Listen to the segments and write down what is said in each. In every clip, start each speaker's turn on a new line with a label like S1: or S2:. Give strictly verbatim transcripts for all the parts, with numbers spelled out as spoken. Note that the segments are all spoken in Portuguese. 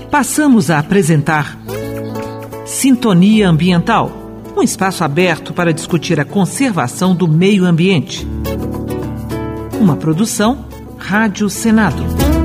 S1: Passamos a apresentar Sintonia Ambiental, um espaço aberto para discutir a conservação do meio ambiente. Uma produção Rádio Senado.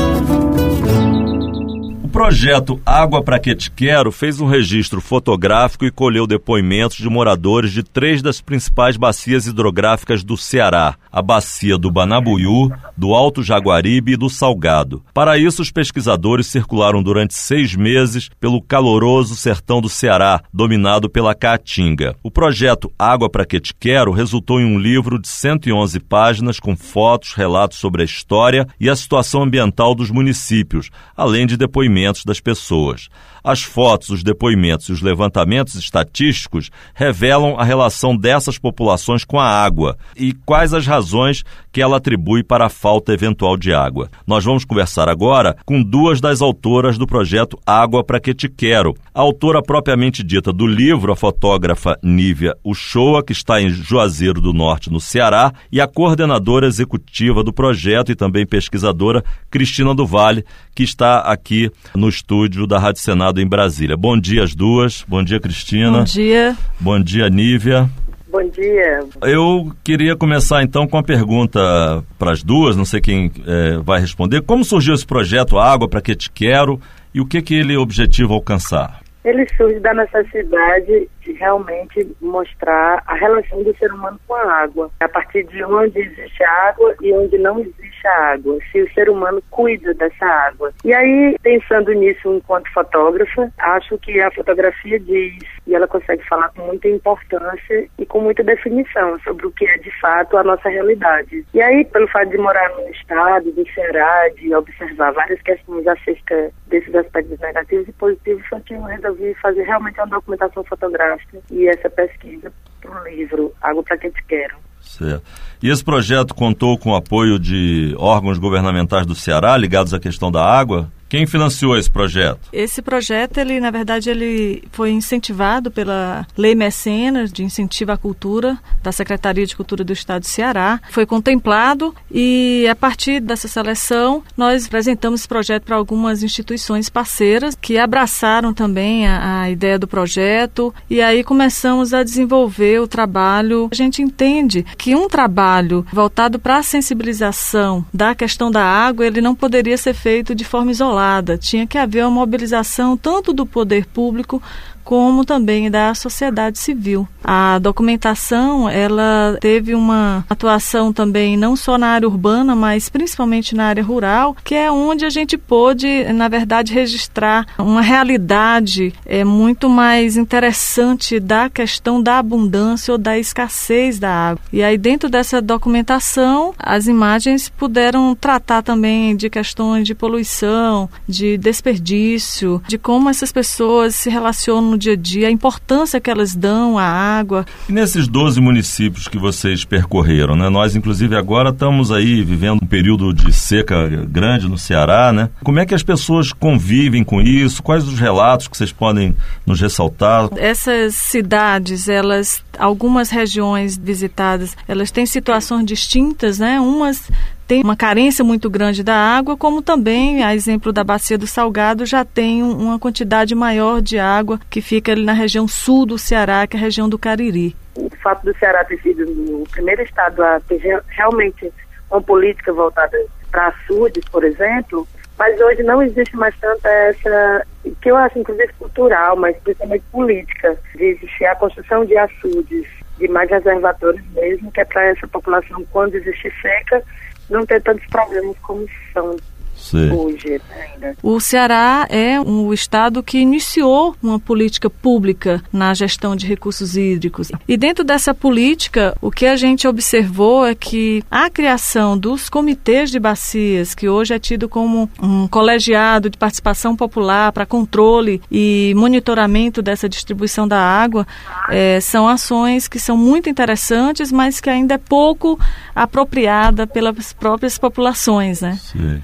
S2: O projeto Água Pra Que Te Quero fez um registro fotográfico e colheu depoimentos de moradores de três das principais bacias hidrográficas do Ceará, a bacia do Banabuiú, do Alto Jaguaribe e do Salgado. Para isso, os pesquisadores circularam durante seis meses pelo caloroso sertão do Ceará, dominado pela Caatinga. O projeto Água Pra Que Te Quero resultou em um livro de cento e onze páginas com fotos, relatos sobre a história e a situação ambiental dos municípios, além de depoimentos das pessoas. As fotos, os depoimentos e os levantamentos estatísticos revelam a relação dessas populações com a água e quais as razões que ela atribui para a falta eventual de água. Nós vamos conversar agora com duas das autoras do projeto Água Pra Que Te Quero. A autora propriamente dita do livro, a fotógrafa Nívia Uchoa, que está em Juazeiro do Norte, no Ceará, e a coordenadora executiva do projeto e também pesquisadora Cristina do Vale, que está aqui no estúdio da Rádio Senado em Brasília. Bom dia às duas. Bom dia, Cristina.
S3: Bom dia.
S2: Bom dia, Nívia.
S4: Bom dia.
S2: Eu queria começar então com a pergunta para as duas, não sei quem é, vai responder. Como surgiu esse projeto Água Pra Que Te Quero e o que, que ele objetiva alcançar?
S4: Ele surge da necessidade de realmente mostrar a relação do ser humano com a água, a partir de onde existe água e onde não existe a água, se o ser humano cuida dessa água. E aí, pensando nisso enquanto fotógrafa, acho que a fotografia diz, e ela consegue falar com muita importância e com muita definição sobre o que é de fato a nossa realidade. E aí, pelo fato de morar no estado, do Ceará, de observar várias questões acerca desses aspectos negativos e positivos, foi que eu resolvi fazer realmente uma documentação fotográfica e essa pesquisa para o livro Água Pra Que Te Quero.
S2: Certo. E esse projeto contou com o apoio de órgãos governamentais do Ceará ligados à questão da água? Quem financiou esse projeto?
S3: Esse projeto, ele, na verdade, ele foi incentivado pela Lei Mecenas de Incentivo à Cultura da Secretaria de Cultura do Estado do Ceará. Foi contemplado e, a partir dessa seleção, nós apresentamos esse projeto para algumas instituições parceiras que abraçaram também a, a ideia do projeto e aí começamos a desenvolver o trabalho. A gente entende que um trabalho voltado para a sensibilização da questão da água, ele não poderia ser feito de forma isolada. Tinha que haver uma mobilização tanto do poder público como também da sociedade civil. A documentação, ela teve uma atuação também não só na área urbana, mas principalmente na área rural, que é onde a gente pôde, na verdade, registrar uma realidade é, muito mais interessante da questão da abundância ou da escassez da água. E aí, dentro dessa documentação, as imagens puderam tratar também de questões de poluição, de desperdício, de como essas pessoas se relacionam no dia a dia, a importância que elas dão à água.
S2: E nesses doze municípios que vocês percorreram, né? Nós, inclusive, agora estamos aí vivendo um período de seca grande no Ceará, né? Como é que as pessoas convivem com isso? Quais os relatos que vocês podem nos ressaltar?
S3: Essas cidades, elas, algumas regiões visitadas, elas têm situações distintas, né? Umas tem uma carência muito grande da água, como também, a exemplo da Bacia do Salgado, já tem uma quantidade maior de água que fica ali na região sul do Ceará, que é a região do Cariri.
S4: O fato do Ceará ter sido o primeiro estado a ter realmente uma política voltada para açudes, por exemplo, mas hoje não existe mais tanta essa, que eu acho inclusive cultural, mas principalmente política, de existir a construção de açudes, de mais reservatórios mesmo, que é para essa população, quando existe seca, não ter tantos problemas como são Sim. hoje ainda.
S3: O Ceará é um estado que iniciou uma política pública na gestão de recursos hídricos. E dentro dessa política, o que a gente observou é que a criação dos comitês de bacias, que hoje é tido como um colegiado de participação popular para controle e monitoramento dessa distribuição da água, é, são ações que são muito interessantes, mas que ainda é pouco apropriada pelas próprias populações, né?
S2: Sim. E você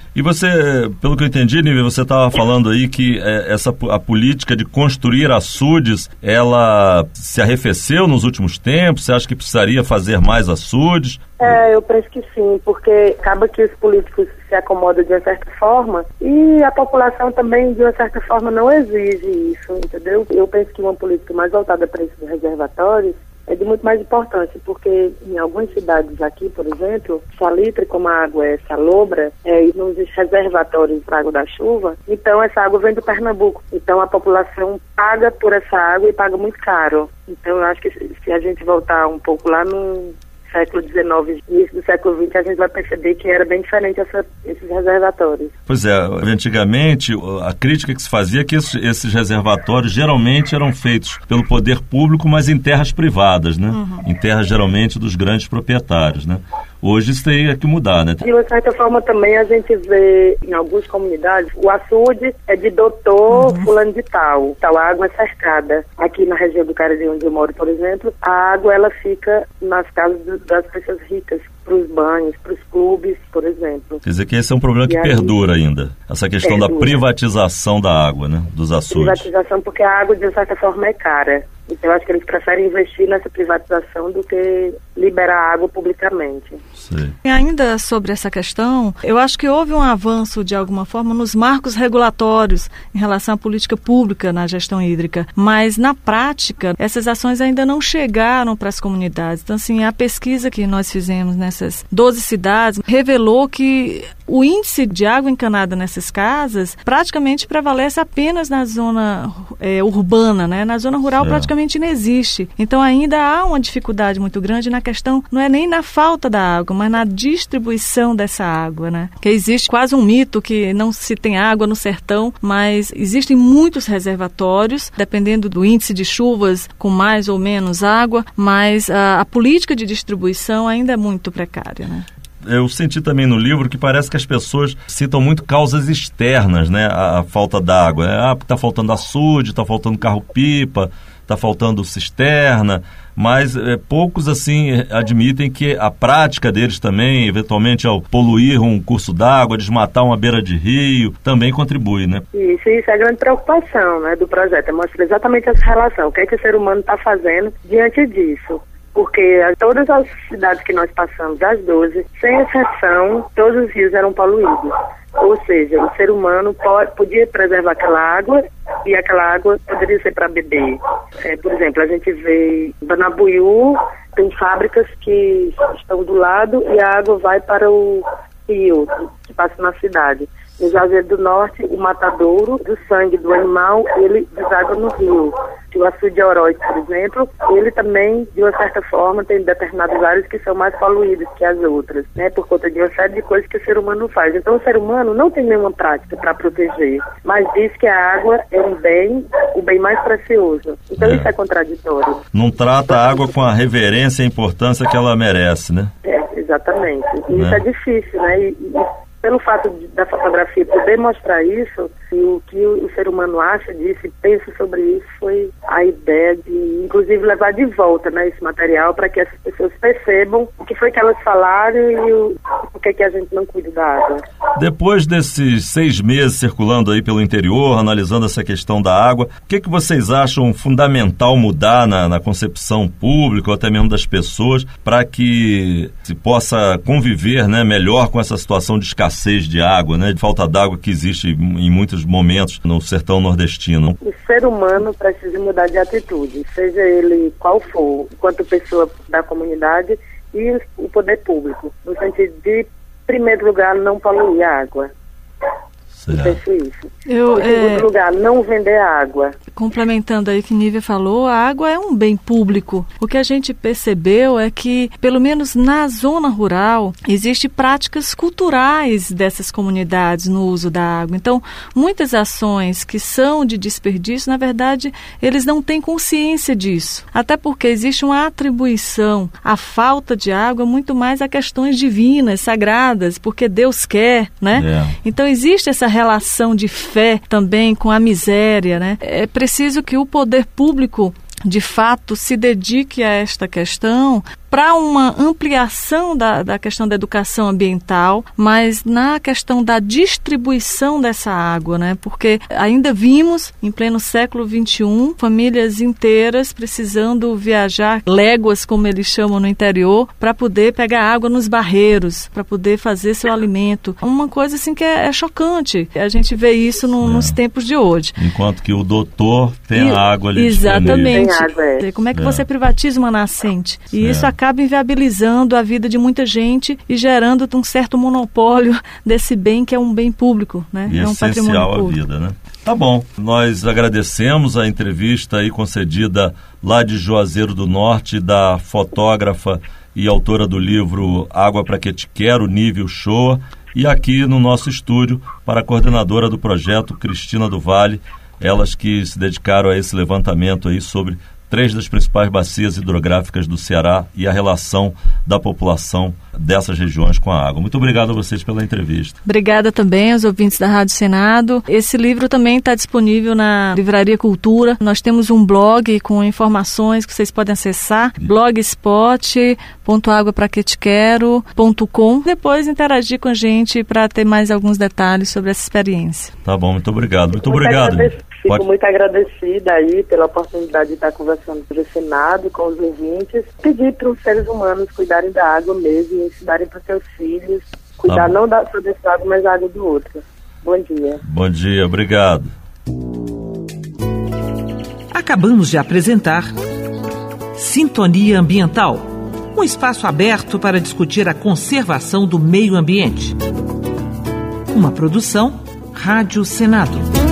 S2: você, pelo que eu entendi, Nívia, você estava falando aí que é, essa, a política de construir açudes, ela se arrefeceu nos últimos tempos? Você acha que precisaria fazer mais açudes?
S4: É, eu penso que sim, porque acaba que os políticos se acomodam de uma certa forma e a população também, de uma certa forma, não exige isso, entendeu? Eu penso que uma política mais voltada para esses reservatórios é de muito mais importância, porque em algumas cidades aqui, por exemplo, Salitre, como a água é salobra, é, e não existe reservatórios para água da chuva, então essa água vem do Pernambuco. Então a população paga por essa água e paga muito caro. Então eu acho que se, se a gente voltar um pouco lá no século dezenove, início do século vinte, a gente vai perceber que era bem diferente essa, esses reservatórios.
S2: Pois é, antigamente a crítica que se fazia é que esses, esses reservatórios geralmente eram feitos pelo poder público, mas em terras privadas, né? Uhum. Em terras geralmente dos grandes proprietários, né? Hoje isso teria que mudar, né?
S4: De uma certa forma também a gente vê em algumas comunidades, o açude é de doutor uhum. fulano de tal, tal água é cercada. Aqui na região do Cariri, onde eu moro, por exemplo, a água ela fica nas casas das pessoas ricas, para os banhos, para os clubes, por exemplo.
S2: Quer dizer que esse é um problema que aí, perdura ainda, essa questão perdura. da privatização da água, né? Dos açudes.
S4: Privatização porque a água, de certa forma, é cara. Então, eu acho que eles preferem investir nessa privatização do que liberar a água publicamente.
S3: Sim. E ainda sobre essa questão, eu acho que houve um avanço, de alguma forma, nos marcos regulatórios em relação à política pública na gestão hídrica. Mas, na prática, essas ações ainda não chegaram para as comunidades. Então, assim, a pesquisa que nós fizemos nessas doze cidades revelou que o índice de água encanada nessas casas praticamente prevalece apenas na zona é, urbana, né? Na zona rural, é. praticamente não existe. Então ainda há uma dificuldade muito grande na questão, não é nem na falta da água, mas na distribuição dessa água, né? Que existe quase um mito que não se tem água no sertão, mas existem muitos reservatórios, dependendo do índice de chuvas, com mais ou menos água, mas a, a política de distribuição ainda é muito precária, né?
S2: Eu senti também no livro que parece que as pessoas citam muito causas externas, né? A, a falta d'água. Ah, está faltando açude, está faltando carro-pipa, está faltando cisterna, mas é, poucos, assim, admitem que a prática deles também, eventualmente ao poluir um curso d'água, desmatar uma beira de rio, também contribui, né?
S4: Isso, isso é a grande preocupação, né, do projeto, é mostrar exatamente essa relação, o que é que o ser humano está fazendo diante disso. Porque todas as cidades que nós passamos, as doze, sem exceção, todos os rios eram poluídos. Ou seja, o ser humano pode, podia preservar aquela água e aquela água poderia ser para beber. É, por exemplo, a gente vê em Banabuiú, tem fábricas que estão do lado e a água vai para o rio que passa na cidade. No Juazeiro do Norte, o matadouro do sangue do animal, ele deságua no rio. O açude de Oroz, por exemplo, ele também, de uma certa forma, tem determinadas áreas que são mais poluídas que as outras, né? Por conta de uma série de coisas que o ser humano faz. Então, o ser humano não tem nenhuma prática para proteger, mas diz que a água é um bem, o bem mais precioso. Então, é. isso é contraditório.
S2: Não trata a água com a reverência e a importância que ela merece, né?
S4: É, exatamente. E
S2: né?
S4: isso é difícil, né? E, e, pelo fato de, da fotografia poder mostrar isso, e o que o, o ser humano acha disso e pensa sobre isso foi a ideia de, inclusive, levar de volta, né, esse material para que essas pessoas percebam o que foi que elas falaram e o, o que é que a gente não cuida da água.
S2: Depois desses seis meses circulando aí pelo interior, analisando essa questão da água, o que, que vocês acham fundamental mudar na, na concepção pública ou até mesmo das pessoas para que se possa conviver, né, melhor com essa situação de escassez de água, né, de falta d'água que existe em muitos momentos no sertão nordestino?
S4: O ser humano precisa mudar de atitude, seja ele qual for, enquanto pessoa da comunidade e o poder público, no sentido de, em primeiro lugar, não poluir a água. Eu penso isso.
S3: Eu,
S4: em segundo é... lugar, não vender água.
S3: Complementando aí o que Nívia falou, a água é um bem público. O que a gente percebeu é que, pelo menos na zona rural, existem práticas culturais dessas comunidades no uso da água. Então, muitas ações que são de desperdício, na verdade, eles não têm consciência disso. Até porque existe uma atribuição à falta de água muito mais a questões divinas, sagradas, porque Deus quer, né? É. Então, existe essa relação de fé também com a miséria, né? É preciso que o poder público, de fato, se dedique a esta questão para uma ampliação da, da questão da educação ambiental, mas na questão da distribuição dessa água, né? Porque ainda vimos, em pleno século vinte e um, famílias inteiras precisando viajar léguas, como eles chamam no interior, para poder pegar água nos barreiros, para poder fazer seu alimento. Uma coisa assim que é, é chocante. A gente vê isso no, é. nos tempos de hoje.
S2: Enquanto que o doutor tem e, a água ali
S3: exatamente.
S2: disponível.
S3: Exatamente. Como é que é. você privatiza uma nascente? E é. isso acaba acaba inviabilizando a vida de muita gente e gerando um certo monopólio desse bem que é um bem público, né?
S2: E
S3: é um
S2: essencial à vida, né? Tá bom, nós agradecemos a entrevista aí concedida lá de Juazeiro do Norte da fotógrafa e autora do livro Água Pra Que Te Quero, Nível Shoa, e aqui no nosso estúdio para a coordenadora do projeto, Cristina do Vale, elas que se dedicaram a esse levantamento aí sobre três das principais bacias hidrográficas do Ceará e a relação da população dessas regiões com a água. Muito obrigado a vocês pela entrevista.
S3: Obrigada também aos ouvintes da Rádio Senado. Esse livro também está disponível na Livraria Cultura. Nós temos um blog com informações que vocês podem acessar, Sim. blogspot ponto água pra que te quero ponto com. Depois interagir com a gente para ter mais alguns detalhes sobre essa experiência.
S2: Tá bom, muito obrigado. Muito,
S4: muito
S2: obrigado.
S4: Agradecido, fico
S2: Pode...
S4: muito agradecida aí pela oportunidade de estar conversando com o Senado, com os ouvintes. Pedir para os seres humanos cuidarem da água mesmo, ensinarem para seus filhos, cuidar tá não da sua dessa água, mas da água do outro. Bom dia.
S2: Bom dia, obrigado.
S1: Acabamos de apresentar Sintonia Ambiental, um espaço aberto para discutir a conservação do meio ambiente. Uma produção Rádio Senado.